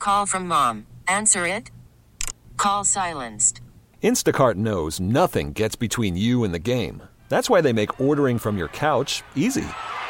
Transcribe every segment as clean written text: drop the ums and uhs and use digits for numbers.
call from mom. Answer it. Call silenced. Instacart knows nothing gets between you and the game. That's why they make ordering from your couch easy.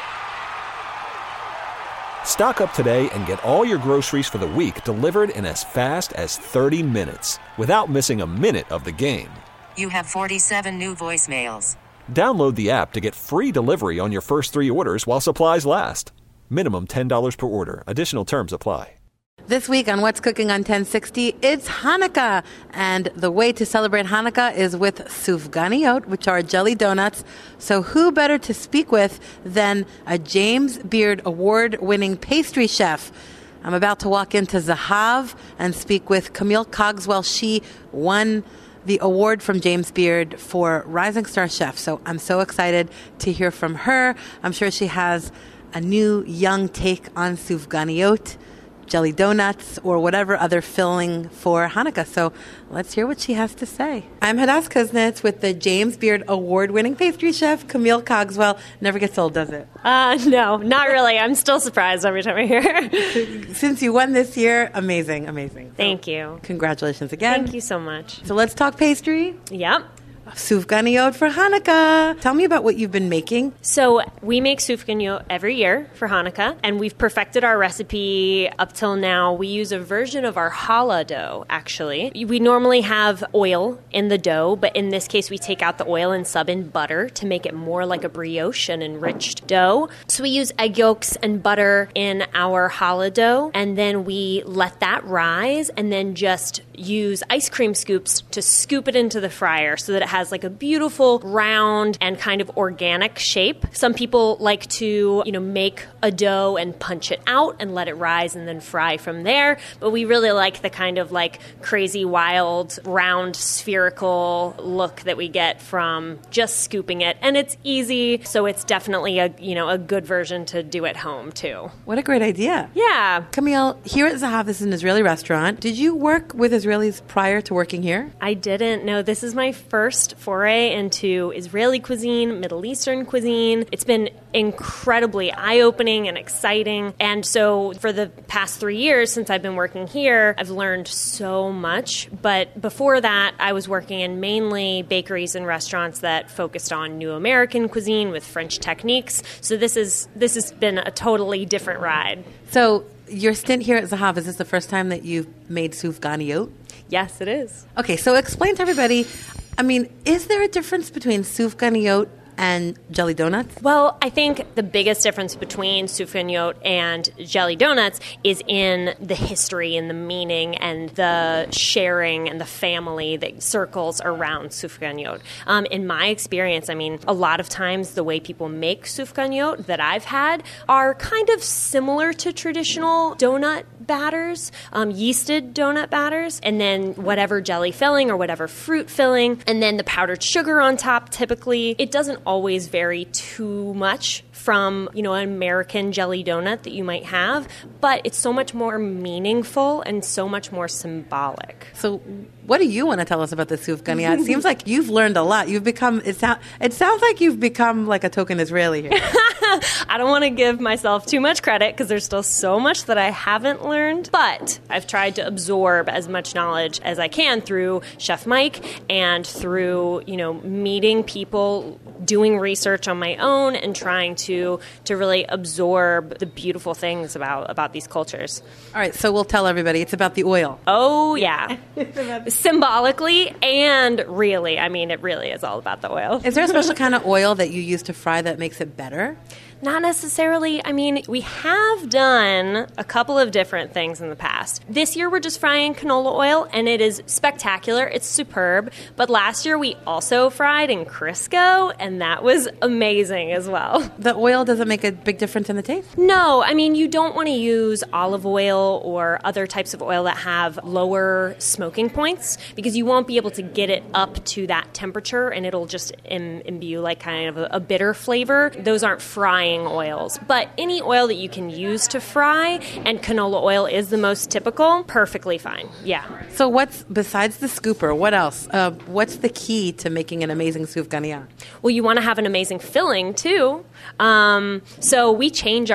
Stock up today and get all your groceries for the week delivered in as fast as 30 minutes without missing a minute of the game. You have 47 new voicemails. Download the app to get free delivery on your first 3 orders while supplies last. Minimum $10 per order. Additional terms apply. This week on What's Cooking on 1060, it's Hanukkah. And the way to celebrate Hanukkah is with sufganiyot, which are jelly donuts. So who better to speak with than a James Beard award-winning pastry chef? I'm about to walk into Zahav and speak with Camille Cogswell. She won the award from James Beard for Rising Star Chef. So I'm so excited to hear from her. I'm sure she has a new young take on sufganiyot, jelly donuts, or whatever other filling for Hanukkah. So let's hear what she has to say. I'm Hadass Kuznets with the James Beard award-winning pastry chef, Camille Cogswell. Never gets old, does it? No, not really. I'm still surprised every time I hear her. Since you won this year, amazing, amazing. Thank you. Congratulations again. Thank you so much. So let's talk pastry. Yep. Sufganiyot for Hanukkah. Tell me about what you've been making. So we make sufganiyot every year for Hanukkah, and we've perfected our recipe up till now. We use a version of our challah dough, actually. We normally have oil in the dough, but in this case we take out the oil and sub in butter to make it more like a brioche, an enriched dough. So we use egg yolks and butter in our challah dough, and then we let that rise, and then just use ice cream scoops to scoop it into the fryer so that it has like a beautiful round and kind of organic shape. Some people like to, make a dough and punch it out and let it rise and then fry from there. But we really like the kind of like crazy, wild, round, spherical look that we get from just scooping it. And it's easy, so it's definitely a good version to do at home too. What a great idea. Yeah. Camille, here at Zahav, this is an Israeli restaurant. Did you work with Israelis prior to working here? I didn't. No, this is my first foray into Israeli cuisine, Middle Eastern cuisine. It's been incredibly eye-opening and exciting. And so for the past 3 years since I've been working here, I've learned so much. But before that, I was working in mainly bakeries and restaurants that focused on New American cuisine with French techniques. So this has been a totally different ride. So your stint here at Zahav, is this the first time that you've made sufganiyot? Yes, it is. Okay, so explain to everybody, is there a difference between sufganiyot and jelly donuts? Well, I think the biggest difference between sufganiyot and jelly donuts is in the history and the meaning and the sharing and the family that circles around sufganiyot. In my experience, a lot of times the way people make sufganiyot that I've had are kind of similar to traditional donut batters, yeasted donut batters, and then whatever jelly filling or whatever fruit filling, and then the powdered sugar on top typically. It doesn't always vary too much from, an American jelly donut that you might have, but it's so much more meaningful and so much more symbolic. So what do you want to tell us about the sufganiyot? It seems like you've learned a lot. You've become, it sounds like you've become like a token Israeli here. I don't want to give myself too much credit because there's still so much that I haven't learned, but I've tried to absorb as much knowledge as I can through Chef Mike and through, meeting people, doing research on my own and trying to really absorb the beautiful things about these cultures. All right, so we'll tell everybody it's about the oil. Oh, yeah. Symbolically and really. It really is all about the oil. Is there a special kind of oil that you use to fry that makes it better? Not necessarily. We have done a couple of different things in the past. This year we're just frying canola oil, and it is spectacular. It's superb. But last year we also fried in Crisco, and that was amazing as well. The oil doesn't make a big difference in the taste? No. You don't want to use olive oil or other types of oil that have lower smoking points because you won't be able to get it up to that temperature, and it'll just imbue like kind of a bitter flavor. Those aren't frying frying oils. But any oil that you can use to fry, and canola oil is the most typical, perfectly fine. Yeah. So what's, besides the scooper, what else? What's the key to making an amazing soufganiya? Well, you want to have an amazing filling too. So we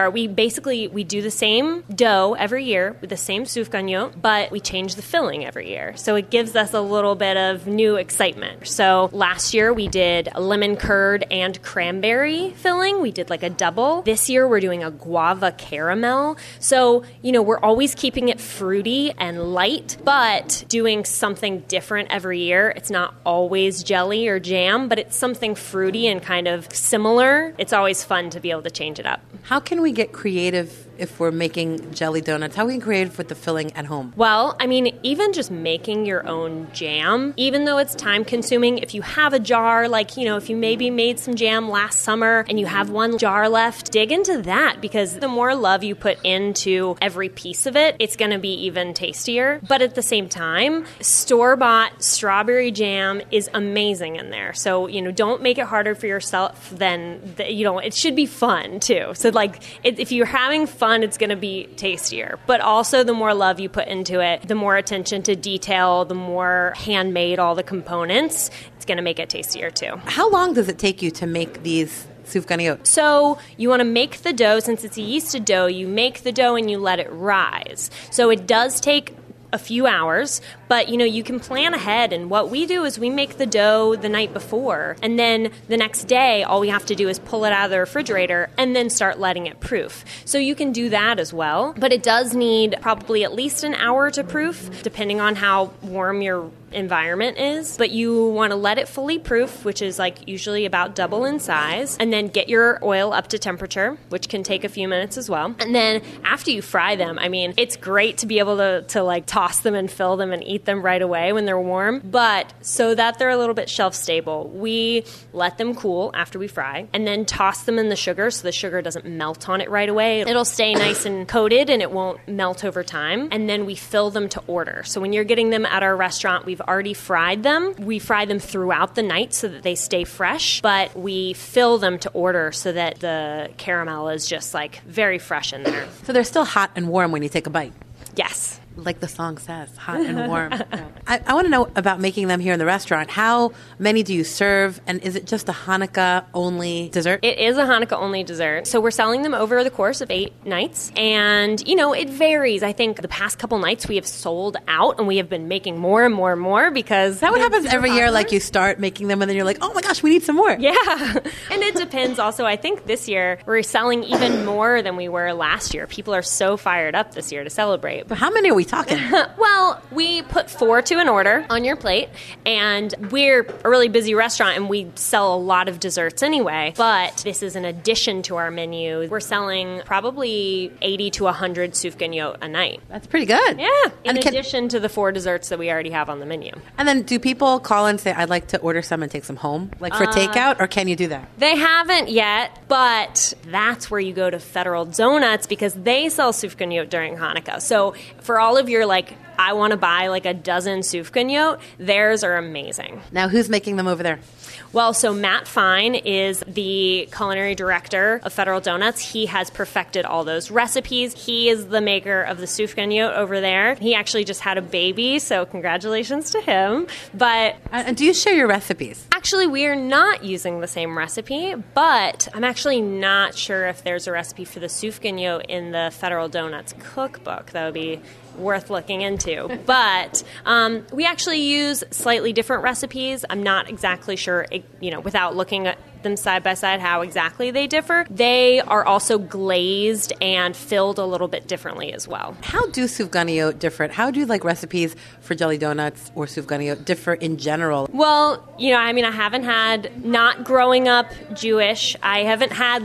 do the same dough every year with the same soufganiya, but we change the filling every year. So it gives us a little bit of new excitement. So last year we did a lemon curd and cranberry filling. We did like a double. This year we're doing a guava caramel. So, we're always keeping it fruity and light, but doing something different every year. It's not always jelly or jam, but it's something fruity and kind of similar. It's always fun to be able to change it up. How can we get creative if we're making jelly donuts? How can we get creative with the filling at home? Well, even just making your own jam, even though it's time consuming, if you have a jar, if you maybe made some jam last summer and you have one jar left, dig into that, because the more love you put into every piece of it, it's going to be even tastier. But at the same time, store-bought strawberry jam is amazing in there. So, don't make it harder for yourself than, it should be fun too. So if you're having fun, it's going to be tastier. But also, the more love you put into it, the more attention to detail, the more handmade all the components, it's going to make it tastier too. How long does it take you to make these soufganiya? So you want to make the dough. Since it's a yeasted dough, you make the dough and you let it rise. So it does take a few hours, but you can plan ahead, and what we do is we make the dough the night before, and then the next day all we have to do is pull it out of the refrigerator and then start letting it proof. So you can do that as well, but it does need probably at least an hour to proof, depending on how warm your environment is. But you want to let it fully proof, which is usually about double in size, and then get your oil up to temperature, which can take a few minutes as well. And then after you fry them, it's great to be able to toss them and fill them and eat them right away when they're warm, but so that they're a little bit shelf stable, we let them cool after we fry and then toss them in the sugar so the sugar doesn't melt on it right away. It'll stay nice and coated and it won't melt over time. And then we fill them to order. So when you're getting them at our restaurant, we've already fried them. We fry them throughout the night so that they stay fresh, but we fill them to order so that the caramel is just very fresh in there. So they're still hot and warm when you take a bite. Yes. Like the song says, hot and warm. I want to know about making them here in the restaurant. How many do you serve? And is it just a Hanukkah-only dessert? It is a Hanukkah-only dessert. So we're selling them over the course of 8 nights. And, it varies. I think the past couple nights we have sold out and we have been making more and more and more because... That what happens every year? You start making them and then you're like, oh my gosh, we need some more. Yeah. And it depends also. I think this year we're selling even more than we were last year. People are so fired up this year to celebrate. But how many are we talking? Well, we put 4 to an order on your plate, and we're a really busy restaurant, and we sell a lot of desserts anyway, but this is an addition to our menu. We're selling probably 80 to 100 soufganiya a night. That's pretty good. Yeah, in addition to the 4 desserts that we already have on the menu. And then do people call and say, I'd like to order some and take some home, for takeout, or can you do that? They haven't yet, but that's where you go to Federal Donuts because they sell soufganiya during Hanukkah. So for all of your I want to buy a dozen soufganiya, theirs are amazing. Now, who's making them over there? Well, so Matt Fine is the culinary director of Federal Donuts. He has perfected all those recipes. He is the maker of the soufganiya over there. He actually just had a baby, so congratulations to him. But and do you share your recipes? Actually, we are not using the same recipe, but I'm actually not sure if there's a recipe for the soufganiya in the Federal Donuts cookbook. That would be worth looking into. But we actually use slightly different recipes. I'm not exactly sure, without looking at them side by side, how exactly they differ. They are also glazed and filled a little bit differently as well. How do soufganiya differ? How do recipes for jelly donuts or soufganiya differ in general? Well, I haven't had, not growing up Jewish, I haven't had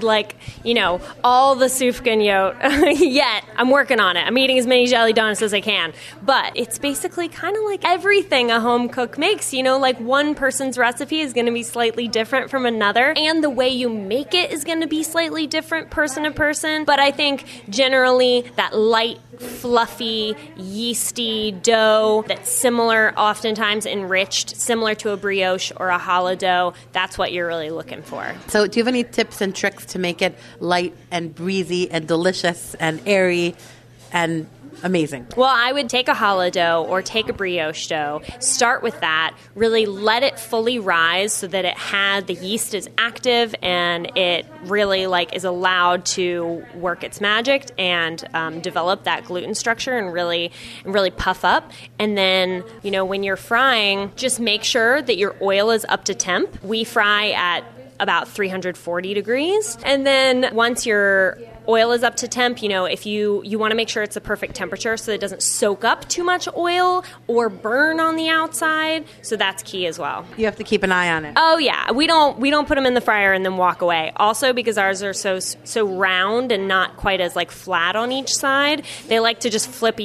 all the soufganiya yet. I'm working on it. I'm eating as many jelly donuts as I can. But it's basically kind of like everything a home cook makes. One person's recipe is going to be slightly different from another. together. And the way you make it is going to be slightly different person to person. But I think generally that light, fluffy, yeasty dough that's similar, oftentimes enriched, similar to a brioche or a challah dough, that's what you're really looking for. So do you have any tips and tricks to make it light and breezy and delicious and airy and amazing? Well, I would take a challah dough or take a brioche dough, start with that, really let it fully rise so that the yeast is active and it really is allowed to work its magic and develop that gluten structure and really puff up. And then, when you're frying, just make sure that your oil is up to temp. We fry at about 340 degrees. And then once your oil is up to temp, if you want to make sure it's the perfect temperature so that it doesn't soak up too much oil or burn on the outside. So that's key as well. You have to keep an eye on it. Oh yeah, we don't put them in the fryer and then walk away. Also, because ours are so round and not quite as flat on each side, they like to just flip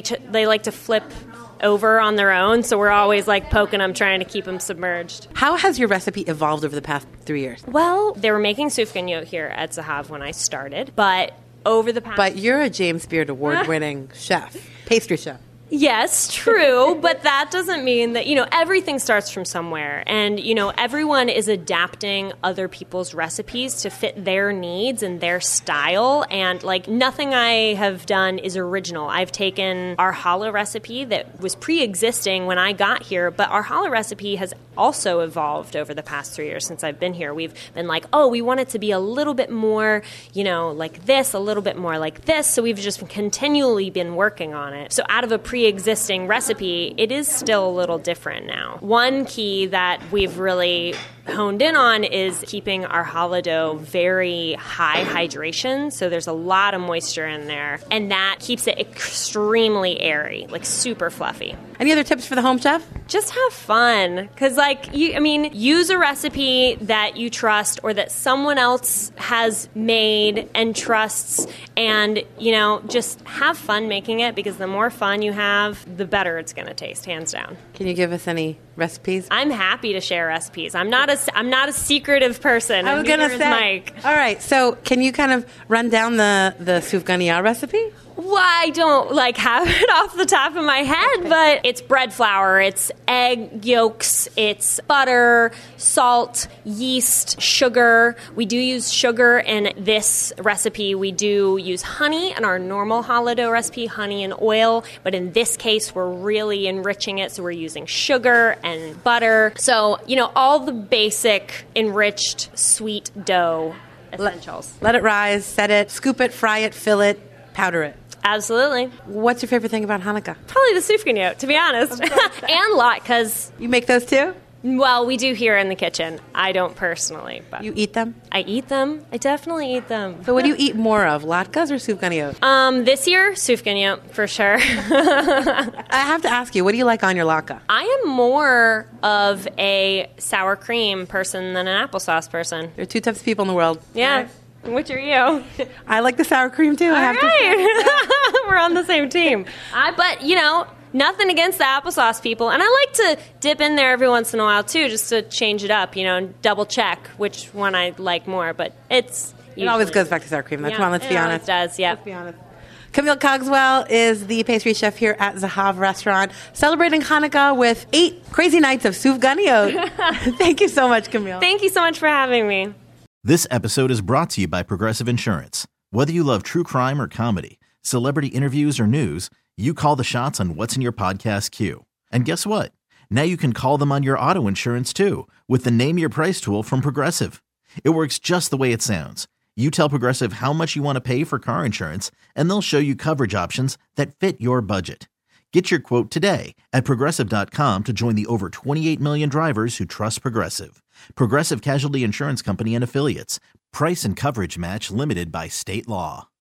over on their own, so we're always poking them, trying to keep them submerged. How has your recipe evolved over the past 3 years? Well, they were making sufganiyot here at Zahav when I started, but over the past... But you're a James Beard Award-winning chef, pastry chef. Yes, true, but that doesn't mean that, everything starts from somewhere. And, everyone is adapting other people's recipes to fit their needs and their style. And, nothing I have done is original. I've taken our challah recipe that was pre-existing when I got here, but our challah recipe has also evolved over the past 3 years since I've been here. We've been we want it to be a little bit more, like this, a little bit more like this. So we've just continually been working on it. So out of a pre-existing recipe, it is still a little different now. One key that we've really honed in on is keeping our challah dough very high hydration, so there's a lot of moisture in there, and that keeps it extremely airy, super fluffy. Any other tips for the home chef? Just have fun, because use a recipe that you trust or that someone else has made and trusts, and just have fun making it, because the more fun you have, the better it's going to taste, hands down. Can you give us any recipes? I'm happy to share recipes. I'm not a secretive person. I was going to say. Mike. All right. So can you kind of run down the sufganiyot recipe? Well, I don't have it off the top of my head, but it's bread flour, it's egg yolks, it's butter, salt, yeast, sugar. We do use sugar in this recipe. We do use honey in our normal challah dough recipe, honey and oil, but in this case, we're really enriching it, so we're using sugar and butter. So, all the basic enriched sweet dough essentials. Let it rise, set it, scoop it, fry it, fill it, powder it. Absolutely. What's your favorite thing about Hanukkah? Probably the sufganiyot, to be honest. And latkes. You make those too? Well, we do here in the kitchen. I don't personally. But you eat them? I eat them. I definitely eat them. So what do you eat more of, latkes or sufganiyot? This year, sufganiyot, for sure. I have to ask you, what do you like on your latke? I am more of a sour cream person than an applesauce person. There are two types of people in the world. Yeah. Right. Which are you? I like the sour cream too. All right. We're on the same team. But, nothing against the applesauce people. And I like to dip in there every once in a while too, just to change it up, and double check which one I like more. But it always goes back to sour cream. Come on, let's be honest. It does, yeah. Let's be honest. Camille Cogswell is the pastry chef here at Zahav Restaurant, celebrating Hanukkah with 8 crazy nights of sufganiyot. Thank you so much, Camille. Thank you so much for having me. This episode is brought to you by Progressive Insurance. Whether you love true crime or comedy, celebrity interviews or news, you call the shots on what's in your podcast queue. And guess what? Now you can call them on your auto insurance too, with the Name Your Price tool from Progressive. It works just the way it sounds. You tell Progressive how much you want to pay for car insurance, and they'll show you coverage options that fit your budget. Get your quote today at Progressive.com to join the over 28 million drivers who trust Progressive. Progressive Casualty Insurance Company and Affiliates. Price and coverage match limited by state law.